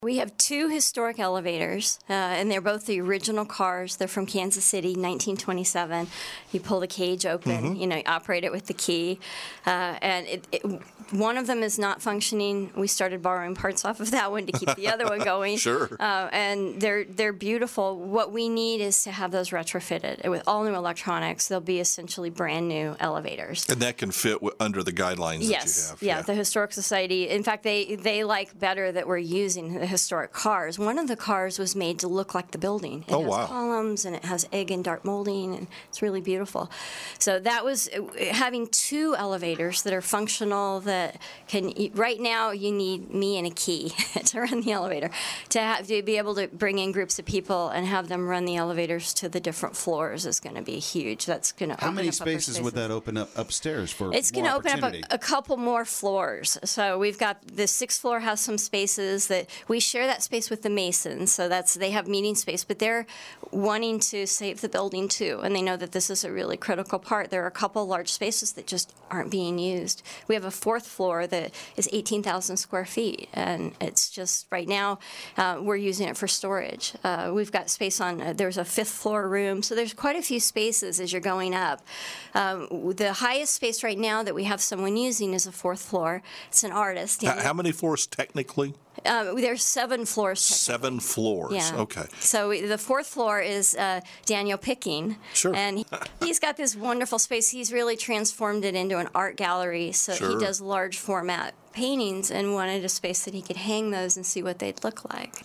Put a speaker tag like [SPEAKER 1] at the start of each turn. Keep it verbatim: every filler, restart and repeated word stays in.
[SPEAKER 1] We have two historic elevators, uh, and they're both the original cars. They're from Kansas City, nineteen twenty-seven. You pull the cage open, mm-hmm. you know, you operate it with the key, uh, and it, it, one of them is not functioning. We started borrowing parts off of that one to keep the other one going.
[SPEAKER 2] Sure.
[SPEAKER 1] Uh, and they're they're beautiful. What we need is to have those retrofitted with all new electronics. They'll be essentially brand new elevators.
[SPEAKER 2] And that can fit w- under the guidelines
[SPEAKER 1] yes.
[SPEAKER 2] that you have.
[SPEAKER 1] Yeah, yeah, the Historic Society. In fact, they they like better that we're using the historic cars. One of the cars was made to look like the building. It
[SPEAKER 2] oh,
[SPEAKER 1] has
[SPEAKER 2] wow.
[SPEAKER 1] columns, and it has egg and dark molding, and it's really beautiful. So that was having two elevators that are functional, that can, right now you need me and a key to run the elevator, to, have, to be able to bring in groups of people and have them run the elevators to the different floors is going to be huge. That's going to
[SPEAKER 3] How
[SPEAKER 1] open
[SPEAKER 3] many
[SPEAKER 1] up
[SPEAKER 3] spaces,
[SPEAKER 1] spaces
[SPEAKER 3] would that open up upstairs for?
[SPEAKER 1] It's going to open up a,
[SPEAKER 3] a
[SPEAKER 1] a couple more floors. So we've got the sixth floor has some spaces that we share that space with the Masons. So that's they have meeting space, but they're wanting to save the building too, and they know that this is a really critical part. There are a couple large spaces that just aren't being used. We have a fourth floor that is eighteen thousand square feet, and it's just right now uh, we're using it for storage. Uh, we've got space on. Uh, there's a fifth floor room, so there's quite a few spaces as you're going up. Um, the highest space right now that we have someone using is a fourth floor. It's an artist.
[SPEAKER 2] How, how many floors technically?
[SPEAKER 1] Uh, there's seven floors.
[SPEAKER 2] Seven floors.
[SPEAKER 1] Yeah.
[SPEAKER 2] Okay.
[SPEAKER 1] So we, the fourth floor is uh, Daniel Picking.
[SPEAKER 2] Sure.
[SPEAKER 1] And he, he's got this wonderful space. He's really transformed it into an art gallery. So
[SPEAKER 2] Sure.
[SPEAKER 1] he does large format paintings and wanted a space that he could hang those and see what they'd look like.